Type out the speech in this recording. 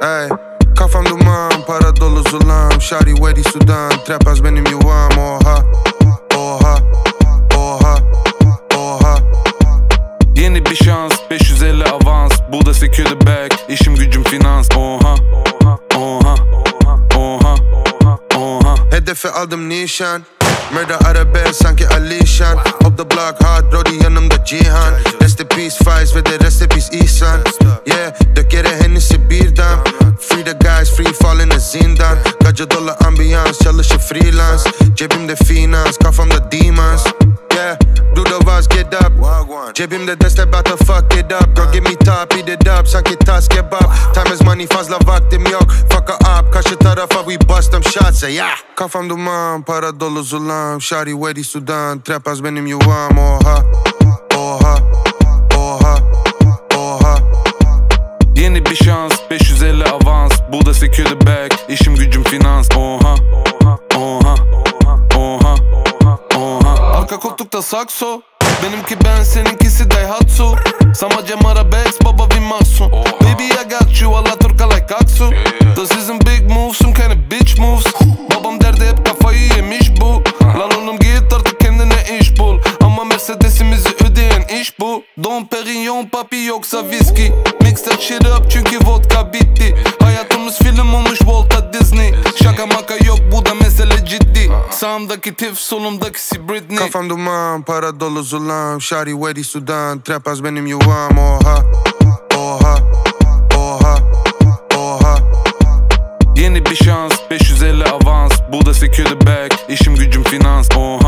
Ey, kafam duman, para dolu zulam. Şari Wedi Sudan, trap az benim yuvam. Oha, oha, oha, oha. Yeni bir şans, 550 avans. Bu da secure the bag, işim gücüm finans. Oha, oha, oha, oha. Hedefe aldım nişan. Murder arabesk sanki Alişan. Op the block hard, Brody yanımda Cihan. Rest in peace Faiz ve de rest in peace İhsan. Yeah, dök yere Hennessy birden. Free the guys, free falling zindan. Gacı dolu ambiyans, çalışır freelance. Cebimde finans, kafamda demons. Yeah, do the vaz, get up. Cebimde destek, about to fuck it up. Girl give me top, eat it up, sanki tas kebap. Time is money, fazla vaktim yok. Fuck her up, karşı tarafa we bust them shots, yeah. Kafam duman, para dolu zulam. Şari Wedi Sudan, trap az benim yuvam. Oha, oha, oha, oha. Yeni bir şans, 550 avans. Bu da secure the bag, işim gücüm finans. Oha, oha, oha, oha. Arka koltukta sakso, benimki ben, seninkisi Daihatsu. Samacem arabesk, baba Vimasu. Baby I got you, alla Turka like Aksu. This isn't big moves, some kind of bitch moves. Babam derdi hep kafayı yemiş bu. Lan oğlum git artık kendine iş bul. Ama Mercedes'imizi ödeyen iş bu. Dom Perignon papi yoksa viski. Mix that shit up çünkü vodka bitti. Hayatımız film olmuş Volta Disney. Şaka maka yok, bu da mesele ciddi. Sağımdaki Tiff, solumdakisi Britney. Kafam duman, para dolu zulam. Şari Wedi Sudan, trap az benim yuvam. Oha, oha, oha, oha. Yeni bir şans, 550 avans. Bu da secure the bag, işim gücüm finans. Oha.